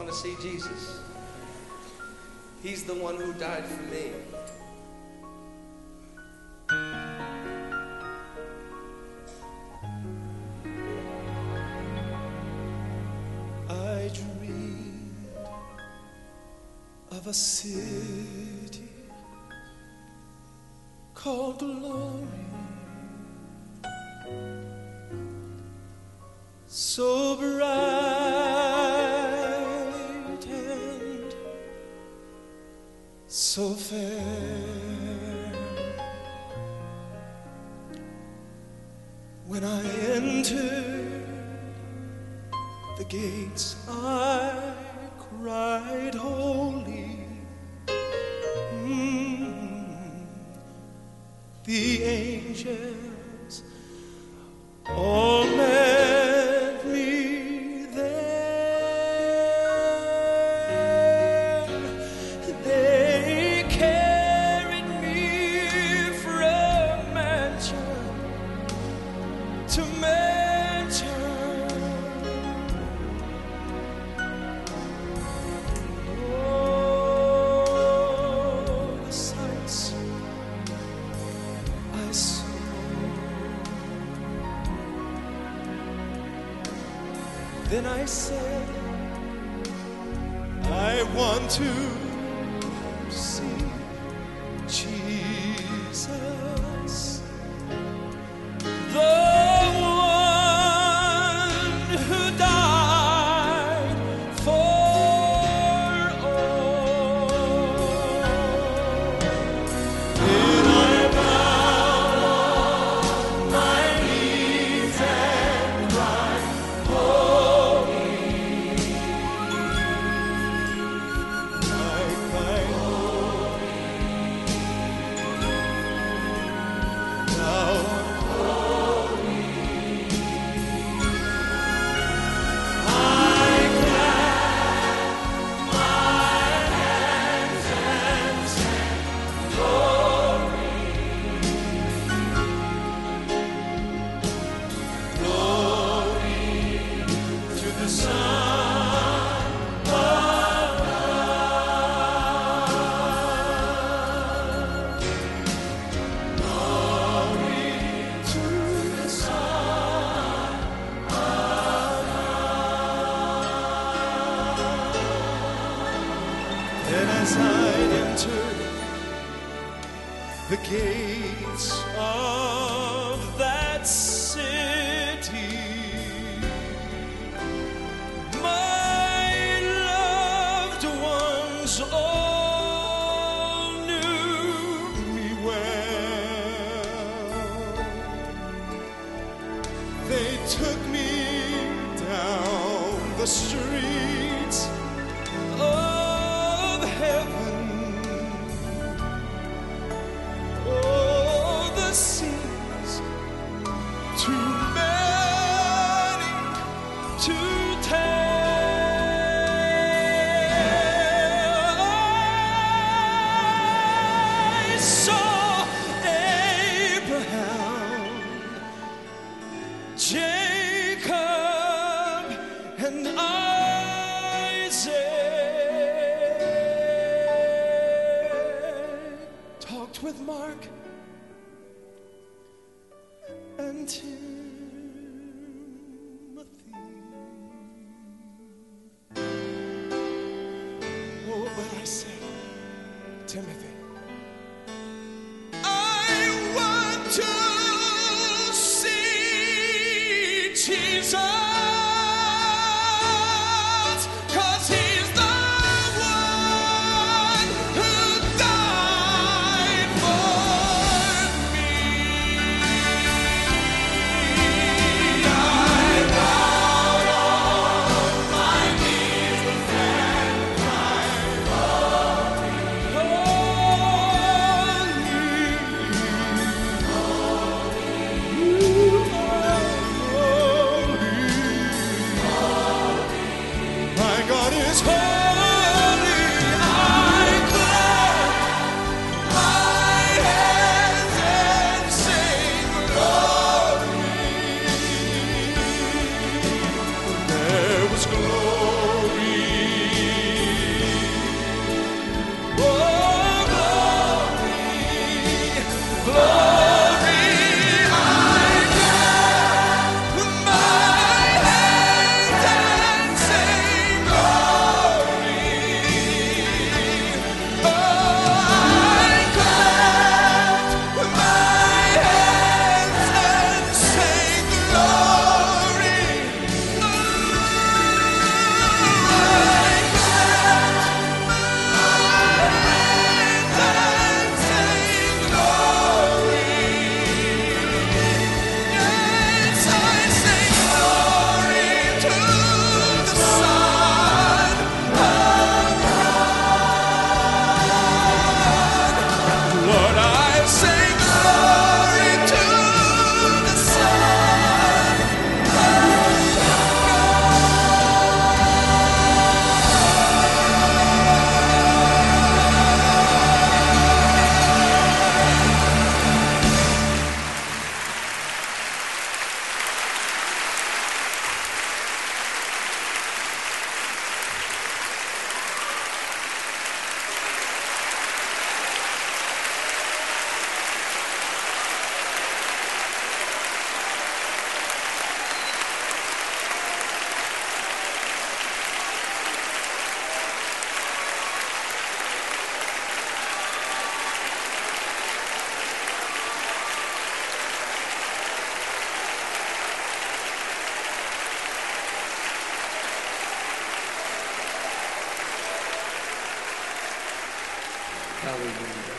to see Jesus. He's the one who died for me. I dreamed of a city called glory, so bright and so fair. When I entered the gates, I cried, holy. The angels all met me there. They carried me from mansion to mansion. Oh, the sights I saw. Then I said, I want to see Jesus, the one who died for all. Then I bowed on my knees and cried, holy. I cried, holy. Thou art holy. I clapped my hands and sang glory, glory to the Son of God. Glory to the Son of God. Then as I entered the gates of that city, my loved ones all knew me well. They took me down the streets of heaven. Oh, the scenes too many to tell. I saw Abraham, Jacob, and Isaac. Talked with Mark and Timothy. Oh, but I said, Timothy, I want to see Jesus, 'cause he's the one who died for me. I bowed on my knees and cried, holy, my God is holy. I clap my hands and sing glory. There was glory Hallelujah.